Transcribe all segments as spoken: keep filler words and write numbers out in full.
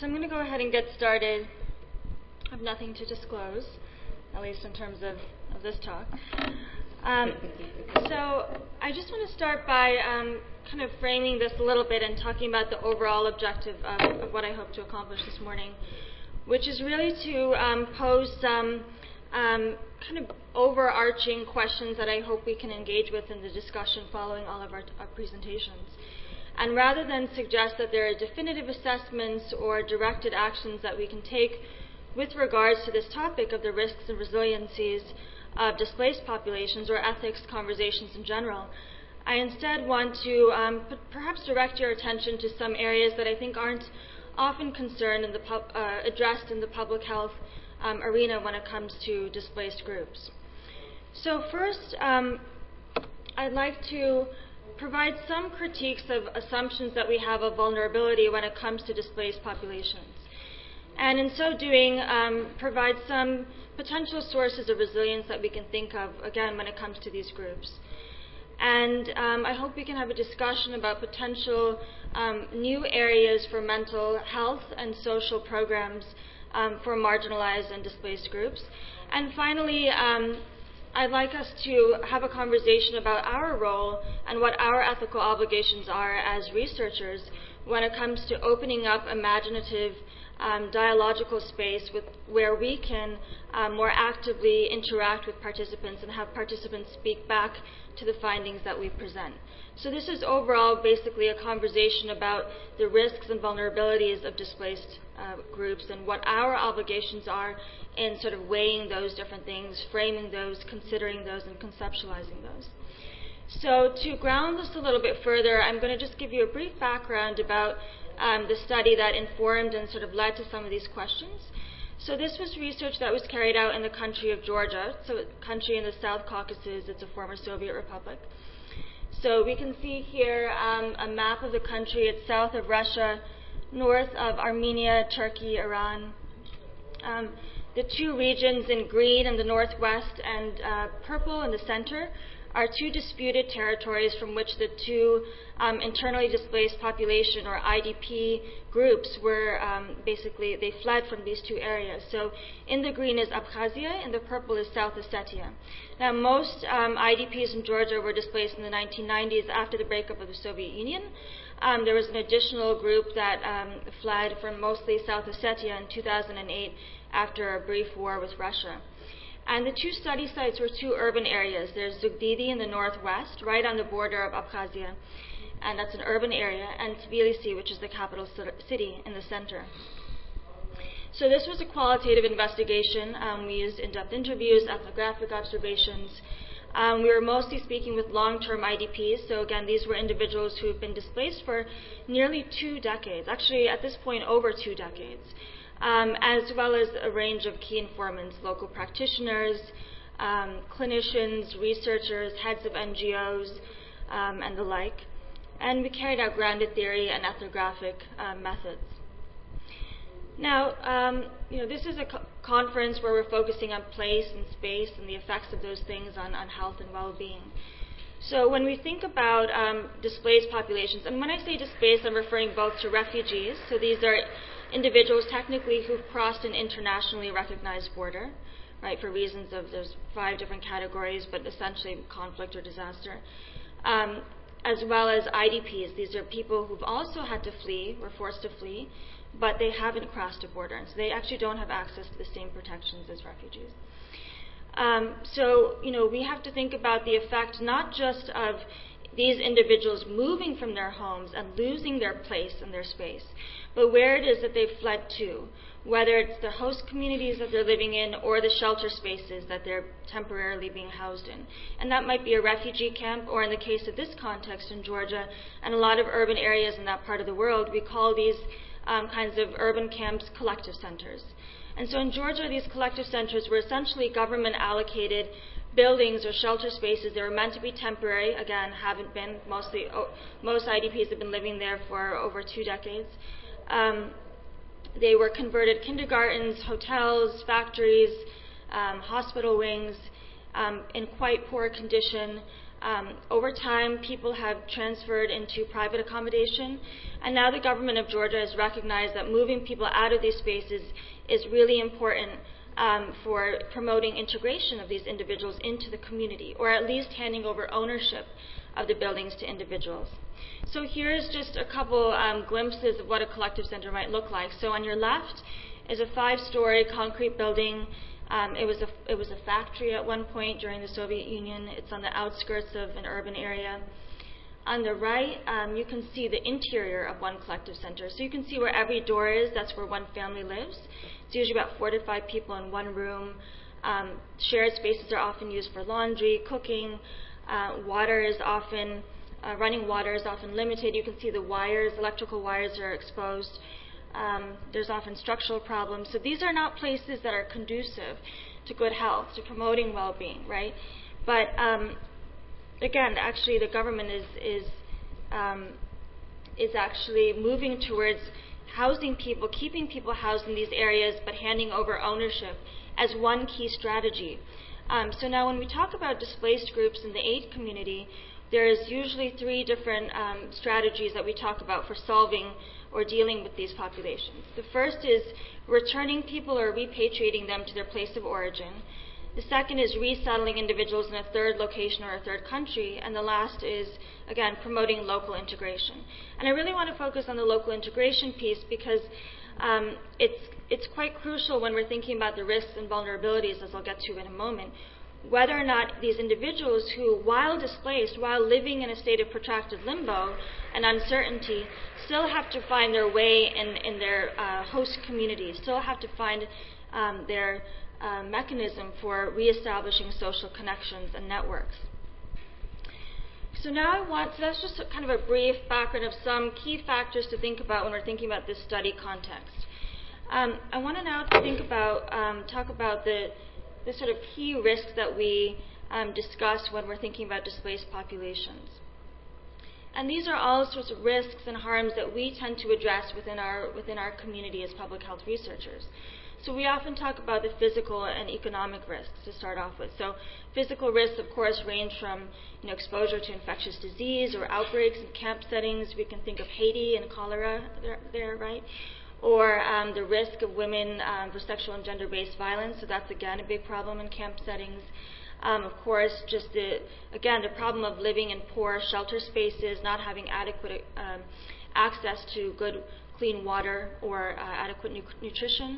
so I'm going to go ahead and get started. I have nothing to disclose, at least in terms of, of this talk. Um, so I just want to start by um, kind of framing this a little bit and talking about the overall objective of, of what I hope to accomplish this morning, which is really to um, pose some um, kind of overarching questions that I hope we can engage with in the discussion following all of our, our presentations. And rather than suggest that there are definitive assessments or directed actions that we can take with regards to this topic of the risks and resiliencies of displaced populations or ethics conversations in general, I instead want to um, p- perhaps direct your attention to some areas that I think aren't often concerned in the pub- uh, addressed in the public health um, arena when it comes to displaced groups. So first, um, I'd like to provide some critiques of assumptions that we have of vulnerability when it comes to displaced populations. And in so doing, um, provide some potential sources of resilience that we can think of, again, when it comes to these groups. And um, I hope we can have a discussion about potential um, new areas for mental health and social programs um, for marginalized and displaced groups. And finally, um, I'd like us to have a conversation about our role and what our ethical obligations are as researchers when it comes to opening up imaginative um, dialogical space with, where we can um, more actively interact with participants and have participants speak back to the findings that we present. So this is overall basically a conversation about the risks and vulnerabilities of displaced uh, groups and what our obligations are in sort of weighing those different things, framing those, considering those, and conceptualizing those. So to ground this a little bit further, I'm going to just give you a brief background about um, the study that informed and sort of led to some of these questions. So this was research that was carried out in the country of Georgia, so a country in the South Caucasus. It's a former Soviet republic. So we can see here um, a map of the country. It's south of Russia, north of Armenia, Turkey, Iran. Um, the two regions in green in the northwest and uh, purple in the center are two disputed territories from which the two um, internally displaced population, or I D P, groups were um, basically, they fled from these two areas. So in the green is Abkhazia, and the purple is South Ossetia. Now most um, I D Ps in Georgia were displaced in the nineteen nineties after the breakup of the Soviet Union. Um, there was an additional group that um, fled from mostly South Ossetia in two thousand eight after a brief war with Russia. And the two study sites were two urban areas. There's Zugdidi in the northwest, right on the border of Abkhazia, and that's an urban area, and Tbilisi, which is the capital city, in the center. So this was a qualitative investigation. Um, we used in-depth interviews, ethnographic observations. Um, we were mostly speaking with long-term I D Ps. So again, these were individuals who have been displaced for nearly two decades, actually at this point over two decades. Um, as well as a range of key informants, local practitioners, um, clinicians, researchers, heads of N G Os, um, and the like. And we carried out grounded theory and ethnographic uh, methods. Now, um, you know, this is a co- conference where we're focusing on place and space and the effects of those things on, on health and well-being. So when we think about um, displaced populations, and when I say displaced, I'm referring both to refugees. So these are individuals technically who've crossed an internationally recognized border, right, for reasons of there's five different categories, but essentially conflict or disaster, um, as well as I D Ps. These are people who've also had to flee, were forced to flee, but they haven't crossed a border, and so they actually don't have access to the same protections as refugees. Um, so, you know, we have to think about the effect not just of these individuals moving from their homes and losing their place and their space, but where it is that they've fled to, whether it's the host communities that they're living in or the shelter spaces that they're temporarily being housed in. And that might be a refugee camp, or in the case of this context in Georgia and a lot of urban areas in that part of the world, we call these um, kinds of urban camps collective centers. And so in Georgia, these collective centers were essentially government-allocated buildings or shelter spaces. They were meant to be temporary, again, haven't been. Mostly, oh, most I D Ps have been living there for over two decades. Um, they were converted kindergartens, hotels, factories, um, hospital wings, um, in quite poor condition, Um, over time, people have transferred into private accommodation, and now the government of Georgia has recognized that moving people out of these spaces is really important um, for promoting integration of these individuals into the community, or at least handing over ownership of the buildings to individuals. So here's just a couple um, glimpses of what a collective center might look like. So on your left is a five-story concrete building. Um, it was a it was a factory at one point during the Soviet Union. It's on the outskirts of an urban area. On the right, um, you can see the interior of one collective center. So you can see where every door is. That's where one family lives. It's usually about four to five people in one room. Um, shared spaces are often used for laundry, cooking. Uh, water is often uh, running water is often limited. You can see the wires, electrical wires are exposed. Um, there's often structural problems. So these are not places that are conducive to good health, to promoting well-being, right? But um, again, actually, the government is is um, is actually moving towards housing people, keeping people housed in these areas, but handing over ownership as one key strategy. Um, so now, when we talk about displaced groups in the aid community, there's usually three different um, strategies that we talk about for solving or dealing with these populations. The first is returning people or repatriating them to their place of origin. The second is resettling individuals in a third location or a third country. And the last is, again, promoting local integration. And I really want to focus on the local integration piece because um, it's, it's quite crucial when we're thinking about the risks and vulnerabilities, as I'll get to in a moment, whether or not these individuals who, while displaced, while living in a state of protracted limbo and uncertainty, still have to find their way in, in their uh, host communities, still have to find um, their uh, mechanism for reestablishing social connections and networks. So now I want, so that's just a, kind of a brief background of some key factors to think about when we're thinking about this study context. Um, I want to now think about, um, talk about the the sort of key risks that we um, discuss when we're thinking about displaced populations. And these are all sorts of risks and harms that we tend to address within our, within our community as public health researchers. So we often talk about the physical and economic risks to start off with. So physical risks, of course, range from you know, exposure to infectious disease or outbreaks in camp settings. We can think of Haiti and cholera there, there right? Or um, the risk of women um, for sexual and gender-based violence. So that's, again, a big problem in camp settings. Um, of course, just the, again, the problem of living in poor shelter spaces, not having adequate um, access to good, clean water or uh, adequate nu- nutrition.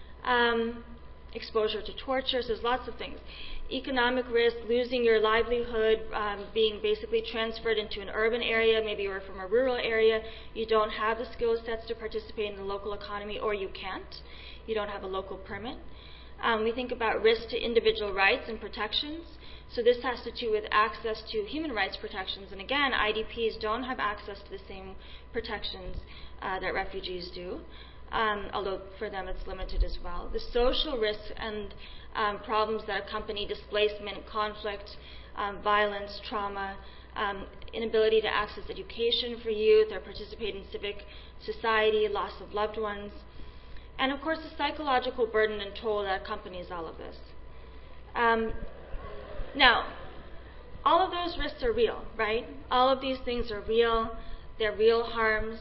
Um, exposure to torture, so there's lots of things. Economic risk, losing your livelihood, um, being basically transferred into an urban area, maybe you're from a rural area, you don't have the skill sets to participate in the local economy, or you can't, you don't have a local permit. Um, we think about risk to individual rights and protections. So this has to do with access to human rights protections. And again, I D Ps don't have access to the same protections uh, that refugees do. Um, although for them it's limited as well. The social risks and um, problems that accompany displacement, conflict, um, violence, trauma, um, inability to access education for youth or participate in civic society, loss of loved ones, and of course the psychological burden and toll that accompanies all of this. Um, now, all of those risks are real, right? All of these things are real. They're real harms.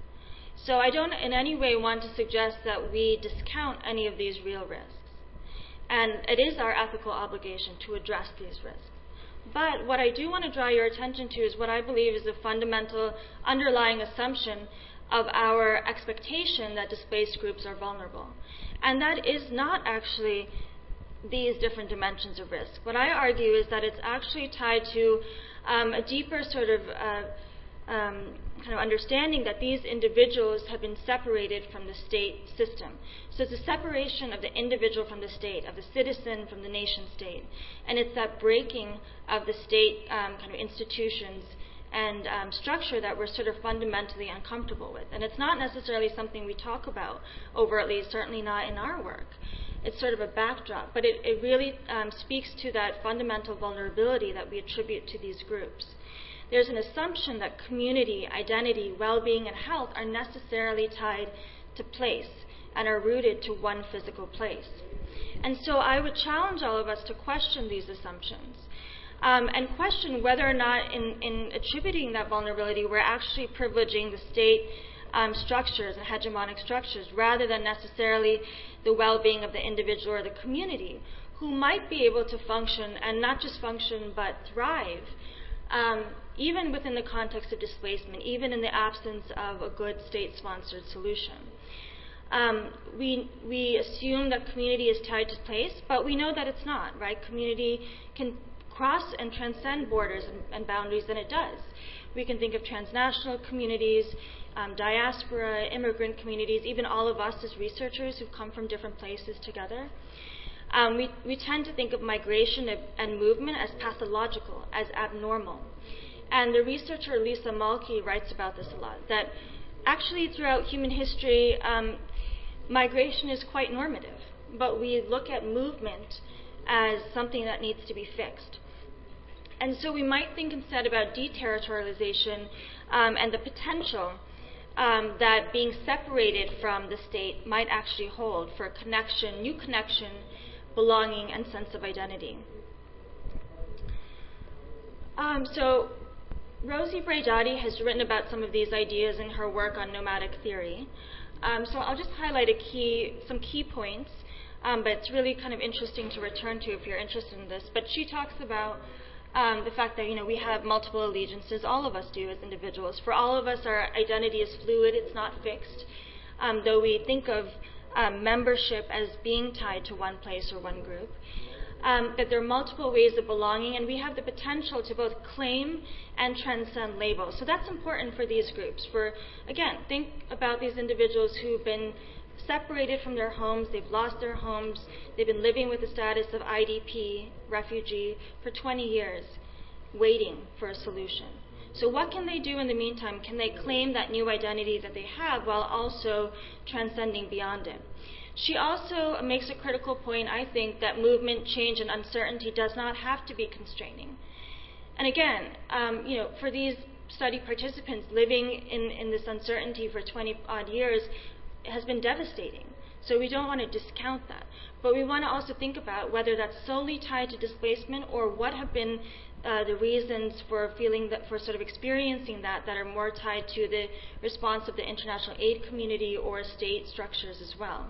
So I don't in any way want to suggest that we discount any of these real risks. And it is our ethical obligation to address these risks. But what I do want to draw your attention to is what I believe is a fundamental underlying assumption of our expectation that displaced groups are vulnerable. And that is not actually these different dimensions of risk. What I argue is that it's actually tied to um, a deeper sort of uh, Um, kind of understanding that these individuals have been separated from the state system. So it's a separation of the individual from the state, of the citizen from the nation state. And it's that breaking of the state um, kind of institutions and um, structure that we're sort of fundamentally uncomfortable with. And it's not necessarily something we talk about overtly, certainly not in our work. It's sort of a backdrop, but it, it really um, speaks to that fundamental vulnerability that we attribute to these groups. There's an assumption that community, identity, well-being, and health are necessarily tied to place and are rooted to one physical place. And so I would challenge all of us to question these assumptions. um, and question whether or not in, in attributing that vulnerability we're actually privileging the state um, structures and hegemonic structures rather than necessarily the well-being of the individual or the community, who might be able to function, and not just function but thrive, um, even within the context of displacement, even in the absence of a good state-sponsored solution. Um, we, we assume that community is tied to place, but we know that it's not, right? Community can cross and transcend borders and, and boundaries, and it does. We can think of transnational communities, um, diaspora, immigrant communities, even all of us as researchers who've come from different places together. Um, we, we tend to think of migration and movement as pathological, as abnormal. And the researcher Lisa Mulkey writes about this a lot, that actually throughout human history, um, migration is quite normative, but we look at movement as something that needs to be fixed. And so we might think instead about deterritorialization um, and the potential um, that being separated from the state might actually hold for connection, new connection, belonging, and sense of identity. Um, so Rosie Braidotti has written about some of these ideas in her work on nomadic theory. Um, so I'll just highlight a key, some key points, um, but it's really kind of interesting to return to if you're interested in this. But she talks about um, the fact that, you know, we have multiple allegiances, all of us do as individuals. For all of us, our identity is fluid, it's not fixed, um, though we think of um, membership as being tied to one place or one group. Um, that there are multiple ways of belonging, and we have the potential to both claim and transcend labels. So that's important for these groups. For, again, think about these individuals who've been separated from their homes, they've lost their homes, they've been living with the status of I D P, refugee, for twenty years, waiting for a solution. So what can they do in the meantime? Can they claim that new identity that they have while also transcending beyond it? She also makes a critical point, I think, that movement, change, and uncertainty does not have to be constraining. And again, um, you know, for these study participants, living in, in this uncertainty for twenty odd years has been devastating. So we don't want to discount that. But we want to also think about whether that's solely tied to displacement or what have been uh, the reasons for feeling that, for sort of experiencing that, that are more tied to the response of the international aid community or state structures as well.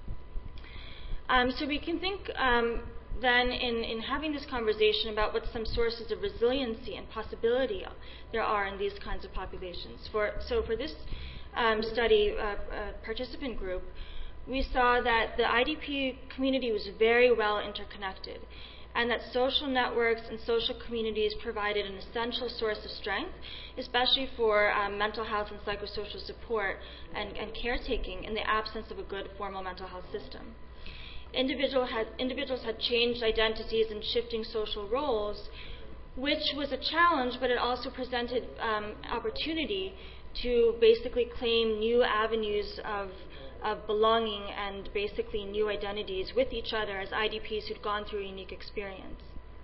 Um, so we can think um, then in, in having this conversation about what some sources of resiliency and possibility there are in these kinds of populations. For, so for this um, study uh, uh, participant group, we saw that the I D P community was very well interconnected, and that social networks and social communities provided an essential source of strength, especially for um, mental health and psychosocial support and, and caretaking in the absence of a good formal mental health system. Individual had, individuals had changed identities and shifting social roles, which was a challenge, but it also presented um, opportunity to basically claim new avenues of, of belonging and basically new identities with each other as I D Ps who'd gone through a unique experience.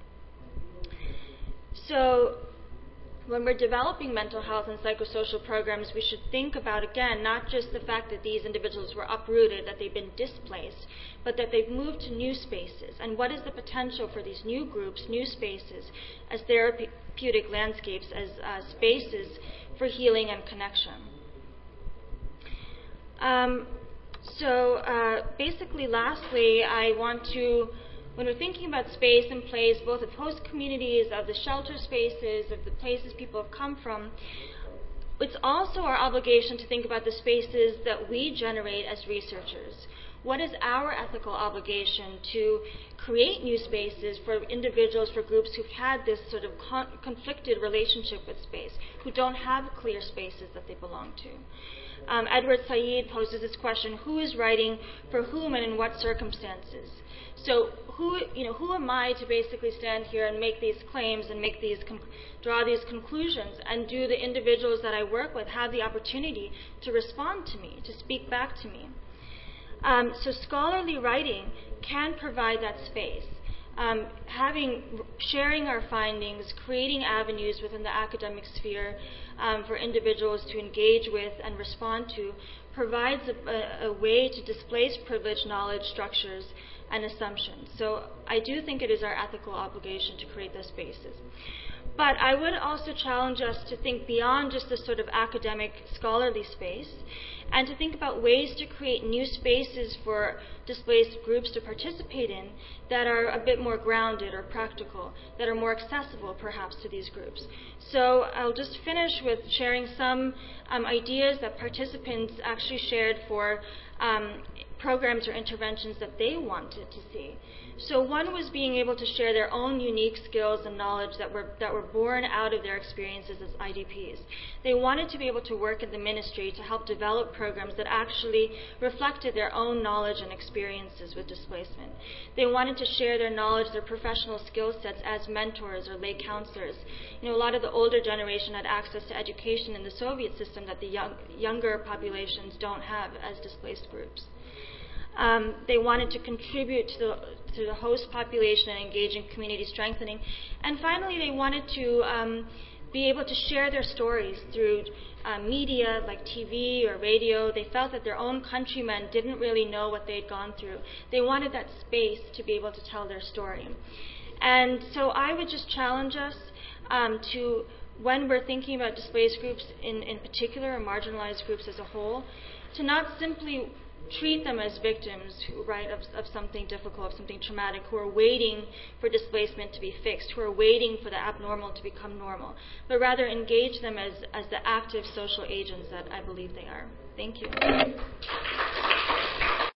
So when we're developing mental health and psychosocial programs, we should think about, again, not just the fact that these individuals were uprooted, that they've been displaced, but that they've moved to new spaces. And what is the potential for these new groups, new spaces, as therapeutic landscapes, as uh, spaces for healing and connection? Um, so uh, basically, lastly, I want to, when we're thinking about space and place, both of host communities, of the shelter spaces, of the places people have come from, it's also our obligation to think about the spaces that we generate as researchers. What is our ethical obligation to create new spaces for individuals, for groups who've had this sort of con conflicted relationship with space, who don't have clear spaces that they belong to? Um, Edward Said poses this question: who is writing for whom and in what circumstances? So who, you know, who am I to basically stand here and make these claims and make these draw these conclusions? And do the individuals that I work with have the opportunity to respond to me, to speak back to me? Um, so scholarly writing can provide that space. Um, having, sharing our findings, creating avenues within the academic sphere um, for individuals to engage with and respond to provides a, a, a way to displace privileged knowledge structures and assumptions. So I do think it is our ethical obligation to create those spaces. But I would also challenge us to think beyond just this sort of academic, scholarly space, and to think about ways to create new spaces for displaced groups to participate in that are a bit more grounded or practical, that are more accessible perhaps to these groups. So I'll just finish with sharing some um, ideas that participants actually shared for um, programs or interventions that they wanted to see. So one was being able to share their own unique skills and knowledge that were that were born out of their experiences as I D Ps. They wanted to be able to work in the ministry to help develop programs that actually reflected their own knowledge and experiences with displacement. They wanted to share their knowledge, their professional skill sets as mentors or lay counselors. You know, a lot of the older generation had access to education in the Soviet system that the young, younger populations don't have as displaced groups. Um, they wanted to contribute to the, to the host population and engage in community strengthening. And finally, they wanted to um, be able to share their stories through uh, media like T V or radio. They felt that their own countrymen didn't really know what they'd gone through. They wanted that space to be able to tell their story. And so I would just challenge us um, to, when we're thinking about displaced groups in, in particular, or marginalized groups as a whole, to not simply treat them as victims, who, right, of, of something difficult, of something traumatic, who are waiting for displacement to be fixed, who are waiting for the abnormal to become normal, but rather engage them as, as the active social agents that I believe they are. Thank you.